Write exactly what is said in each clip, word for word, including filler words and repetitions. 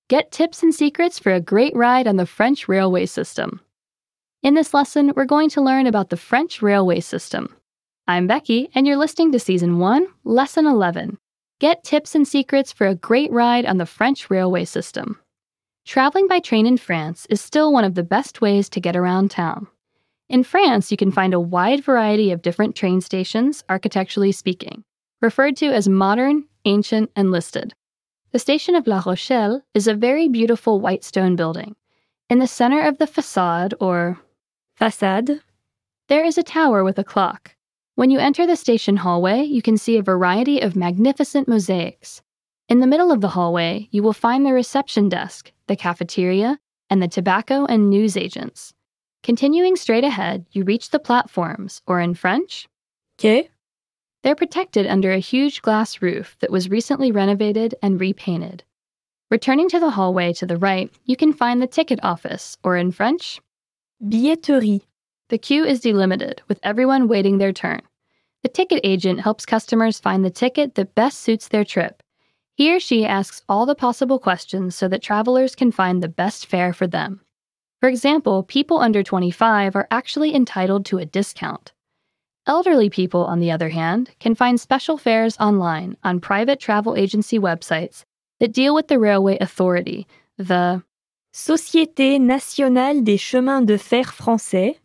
Get tips and secrets for a great ride on the French railway system. In this lesson, we're going to learn about the French railway system. I'm Becky, and you're listening to Season one, Lesson eleven. Get tips and secrets for a great ride on the French railway system. Traveling by train in France is still one of the best ways to get around town. In France, you can find a wide variety of different train stations, architecturally speaking, referred to as modern, ancient, and listed. The station of La Rochelle is a very beautiful white stone building. In the center of the façade, or façade, there is a tower with a clock. When you enter the station hallway, you can see a variety of magnificent mosaics. In the middle of the hallway, you will find the reception desk, the cafeteria, and the tobacco and news agents. Continuing straight ahead, you reach the platforms, or in French, quai. They're protected under a huge glass roof that was recently renovated and repainted. Returning to the hallway to the right, you can find the ticket office, or in French, billetterie. The queue is delimited, with everyone waiting their turn. The ticket agent helps customers find the ticket that best suits their trip. He or she asks all the possible questions so that travelers can find the best fare for them. For example, people under twenty-five are actually entitled to a discount. Elderly people, on the other hand, can find special fares online on private travel agency websites that deal with the railway authority, the Société Nationale des Chemins de Fer Français,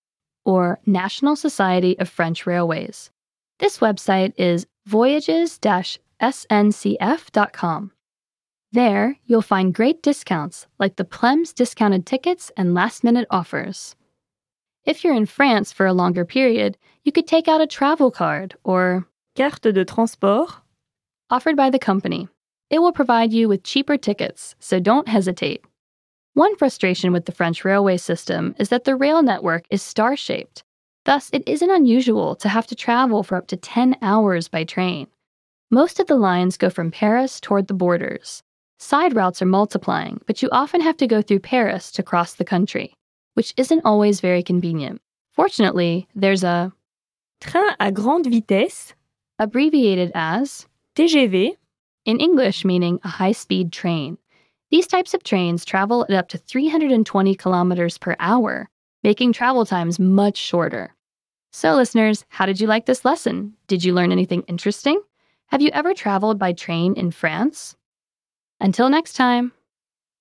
or National Society of French Railways. This website is voyages dash s n c f dot com. There, you'll find great discounts like the Plem's discounted tickets and last-minute offers. If you're in France for a longer period, you could take out a travel card, or carte de transport, offered by the company. It will provide you with cheaper tickets, so don't hesitate. One frustration with the French railway system is that the rail network is star-shaped. Thus, it isn't unusual to have to travel for up to ten hours by train. Most of the lines go from Paris toward the borders. Side routes are multiplying, but you often have to go through Paris to cross the country, which isn't always very convenient. Fortunately, there's a train à grande vitesse, abbreviated as T G V, in English meaning a high-speed train. These types of trains travel at up to three hundred twenty kilometers per hour, making travel times much shorter. So listeners, how did you like this lesson? Did you learn anything interesting? Have you ever traveled by train in France? Until next time.